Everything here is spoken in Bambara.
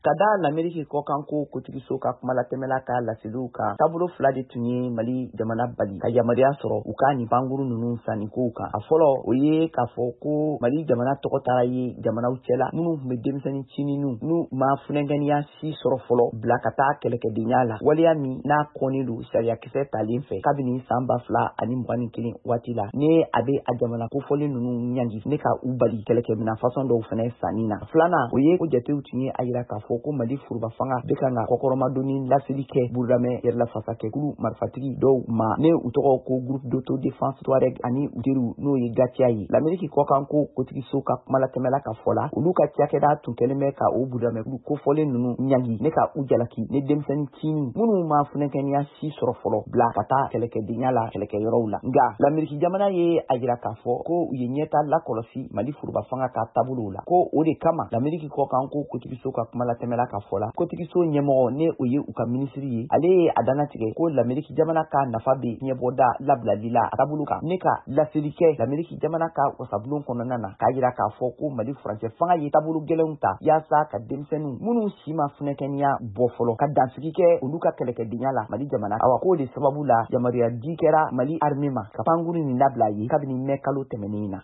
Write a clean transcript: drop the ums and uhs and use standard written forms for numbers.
Kada l'Amérique kokanko kotigiso ka kumala tɛmɛla ka laseliw kan taabolo fila de tun ye Mali jamana bali ka yamaruya sɔrɔ u ka nin pankuru ninnu sanni kow kan. A fɔlɔ o ye k'a fɔ ko Mali jamana tɔgɔ taara ye jamanaw cɛla minnu tun bɛ denmisɛnnin cininiw n'u ma funɛnkɛniya si sɔrɔ fɔlɔ bila ka taa kɛlɛkɛdenya la waleya min n'a kɔnnen don sariyakisɛ talen fɛ kabini san 2021 waati la ne a bɛ a jamana kofɔlen ninnu ɲangi ne ka u bali kɛlɛkɛminɛn façon dɔw fɛnɛ sanni na. Filanan o ye ko jatew tun ye a yira k'a fɔ ko Mali furuba fanga bɛ kan ka kɔkɔrɔmadonni laseli kɛ Burudamɛ yɛrɛlafasakɛkulu marifatigi dɔw ma ne u tɔgɔ ko groupe d'autodéfense Touareg ani u teriw n'o ye Gatia ye. L'Amérique kɔkanko kotigiso ka kumalatɛmɛla ka fɔ la olu ka cakɛda tun kɛlen bɛ ka o Burudamɛkulu kofɔlen ninnu ɲangi ne ka u jalaki ne denmisɛnnin cini minnu ma funɛnkɛniya si sɔrɔ fɔlɔ bila ka taa kɛlɛkɛdenya la kɛlɛkɛyɔrɔw la. Nga l'Amérique jamana ye a jira k'a fɔ ko u ye ɲɛta lakɔlɔsi Mali furuba fanga ka taabolow la ko o de kama l'Amérique kɔkanko kotigiso ka kumalatɛmɛla ka fɔ la kotigiso ɲɛmɔgɔ ne o ye u ka minisiri ye ale ye a danatigɛ ko l'Amérique jamana ka nafa bɛ ɲɛbɔda labilali la a taabolo kan ne ka laseli kɛ l'Amérique jamana ka wasabulon kɔnɔna na k'a jira k'a fɔ ko Mali furancɛ fanga ye taabolo gɛlɛnw ta yaasa ka denmisɛnninw minnu si ma funɛkɛniya bɔ fɔlɔ ka dansigi kɛ olu ka kɛlɛkɛdenya la Mali jamana awa k'o de sababu la yamaruya di kɛra Mali armée ma ka pankuru nin labila ye kabini mai kalo tɛmɛnen na.